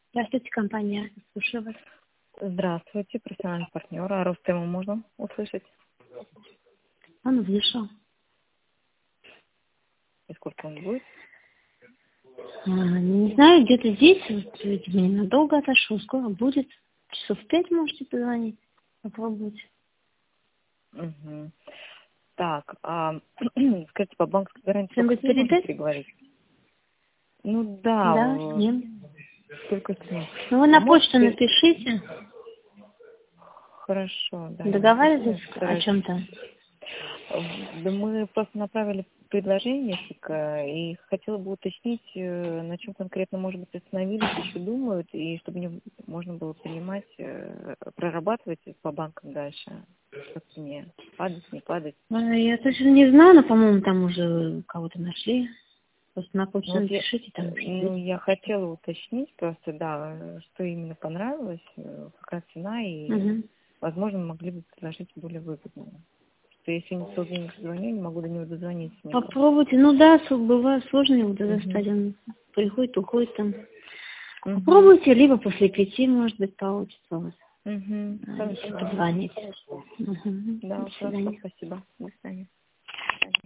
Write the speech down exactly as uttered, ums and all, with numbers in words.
Здравствуйте, компания. Слушаю вас. Здравствуйте, профессиональный партнер. А рост ему можно услышать? Он вышел. И сколько он будет? А, не знаю, где-то здесь, вот, видимо, ненадолго отошел. Скоро будет. Часов в пять можете позвонить. Попробуйте. Угу. Так, а скажите, по банковской гарантии только Что-нибудь с ним можно передать? переговорить? Ну да, Да, с вот, ним. только с ним. Ну, вы А на можете почту пере- напишите. Хорошо, да, я напишу, я Договаривались о постараюсь. чем-то? Да мы просто направили предложение несколько, и хотела бы уточнить, э, на чем конкретно, может быть, остановились, еще думают, и чтобы не можно было понимать, э, прорабатывать по банкам дальше, как мне падать, не падать. А, Я точно не знаю, но, по-моему, там уже кого-то нашли. Просто на Ну, почту вот я, напишите, там э, уже ну, ответят. я хотела уточнить просто, да, э, что именно понравилось, э, какая цена, и, Угу. возможно, могли бы предложить более выгодную. Что если не целый день звоню, не могу до него дозвониться никак. Попробуйте. Ну да, с- бывает сложно его Угу. достать. Он приходит, уходит там. Угу. Попробуйте, либо после пяти, может быть, получится у вас. Угу. А, если Хорошо. позвонить. Угу. До Да, хорошо, свидания. спасибо. До свидания.